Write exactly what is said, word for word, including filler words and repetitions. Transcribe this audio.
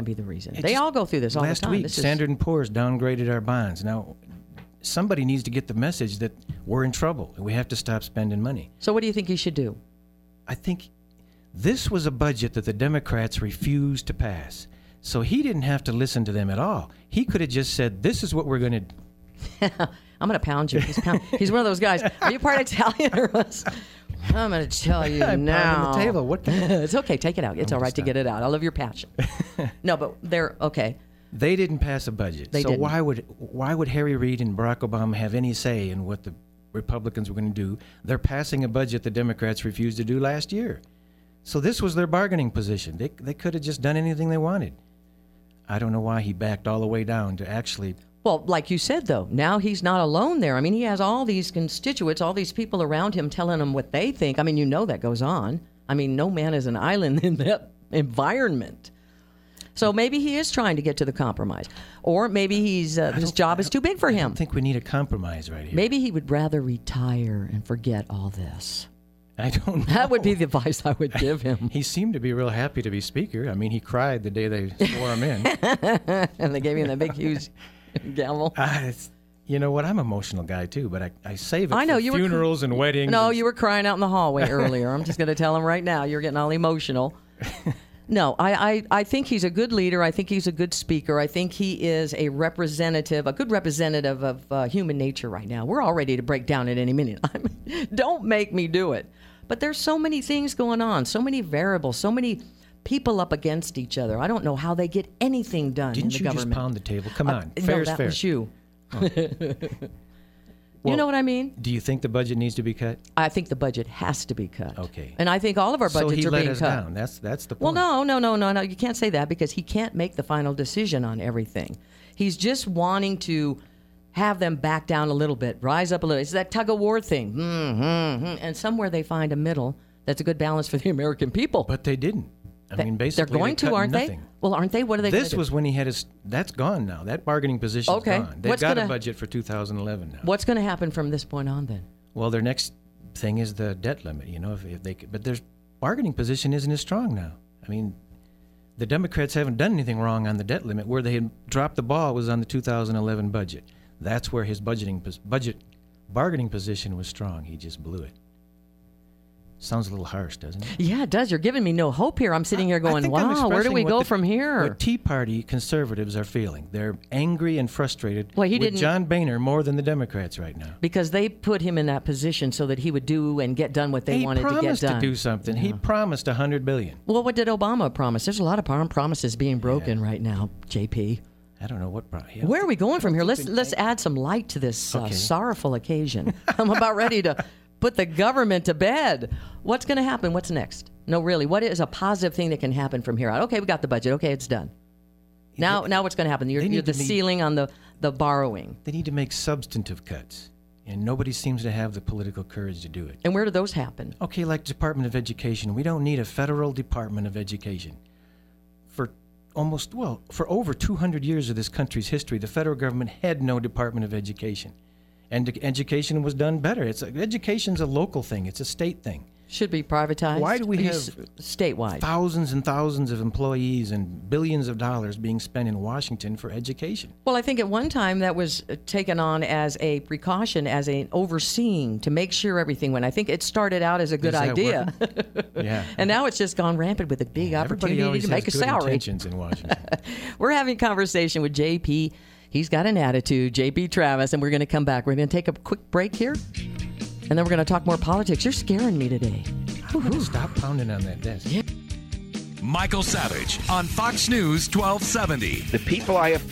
be the reason. It they just, all go through this all the last time. week, This Standard is, and Poor's downgraded our bonds. Now, somebody needs to get the message that we're in trouble and we have to stop spending money. so what do you think he should do? I think this was a budget that the Democrats refused to pass. So he didn't have to listen to them at all. He could have just said, this is what we're going to do. I'm going to pound you. He's, pound, he's one of those guys. Are you part Italian or us? I'm going to tell you I'm now. pounding the table. What can It's okay. Take it out. It's I'm all right to stop. get it out. I love your passion. No, but they're okay. They didn't pass a budget. They so didn't. why would why would Harry Reid and Barack Obama have any say in what the Republicans were going to do? They're passing a budget the Democrats refused to do last year. So this was their bargaining position. They they could have just done anything they wanted. I don't know why he backed all the way down to actually. Well, like you said, though, now he's not alone there. I mean, he has all these constituents, all these people around him telling him what they think. I mean, you know that goes on. I mean, no man is an island in that environment. So maybe he is trying to get to the compromise. Or maybe he's uh, his job is too big for I him. don't think we need a compromise right here. Maybe he would rather retire and forget all this. I don't know. That would be the advice I would give him. He seemed to be real happy to be speaker. I mean, he cried the day they swore him in. And they gave him that big, huge gavel. I, you know what? I'm an emotional guy, too, but I, I save it I know, for you were cr- funerals and weddings. No, and you were crying out in the hallway earlier. I'm just going to tell him right now. You're getting all emotional. No, I, I, I think he's a good leader. I think he's a good speaker. I think he is a representative, a good representative of uh, human nature right now. We're all ready to break down at any minute. I mean, don't make me do it. But there's so many things going on, so many variables, so many people up against each other. I don't know how they get anything done Didn't in the you government. just pound the table? Come on. Uh, Fair's no, that fair. was you. Well, you know what I mean? Do you think the budget needs to be cut? I think the budget has to be cut. Okay. And I think all of our So budgets he are let being us cut. down. That's that's the Well, point. no, no, no, no, no. You can't say that because he can't make the final decision on everything. He's just wanting to have them back down a little bit, rise up a little. It's that tug of war thing. Mm-hmm. And somewhere they find a middle that's a good balance for the American people. But they didn't. I They- mean, basically, they're going they to, cut aren't nothing. they? Well, aren't they? What are they going This to do? was when he had his. That's gone now. That bargaining position's Okay. gone. They've What's got gonna- a budget for two thousand eleven now. What's going to happen from this point on then? Well, their next thing is the debt limit. You know, if, if they could, but their bargaining position isn't as strong now. I mean, the Democrats haven't done anything wrong on the debt limit. Where they had dropped the ball was on the two thousand eleven budget. That's where his budgeting pos- budget bargaining position was strong. He just blew it. Sounds a little harsh, doesn't it? Yeah, it does. You're giving me no hope here. I'm sitting here I going, think I'm wow, where do expressing we what go the- from here? What Tea Party conservatives are feeling. They're angry and frustrated Well, he with didn't- John Boehner more than the Democrats right now. Because they put him in that position so that he would do and get done what they he wanted to get promised done. to do something. He promised a hundred billion. Well, what did Obama promise? There's a lot of prom- promises being broken right now, J P. I don't know what. Pro- he- Where are we going from here? Let's let's add some light to this uh, Okay. sorrowful occasion. I'm about ready to put the government to bed. What's going to happen? What's next? No, really. What is a positive thing that can happen from here out? Okay, we got the budget. Okay, it's done. Now, now what's going to happen? You're, they you're need the to meet- ceiling on the, the borrowing. They need to make substantive cuts, and nobody seems to have the political courage to do it. And where do those happen? Okay, like Department of Education, we don't need a federal Department of Education. For almost, well, for over two hundred years of this country's history, the federal government had no Department of Education. And the education was done better. It's a, education's a local thing. It's a state thing. Should be privatized? Why do we Are you have s- statewide? Thousands and thousands of employees and billions of dollars being spent in Washington for education. Well, I think at one time that was uh, taken on as a precaution, as an overseeing to make sure everything went. I think it started out as a good Is that idea. Yeah. And now it's just gone rampant with a big Everybody opportunity always to make a has good salary. intentions in Washington. We're having a conversation with J P. He's got an attitude, J P Travis, and we're going to come back. We're going to take a quick break here, and then we're going to talk more politics. You're scaring me today. I'm going to stop pounding on that desk. Michael Savage on Fox News twelve seventy. The people I have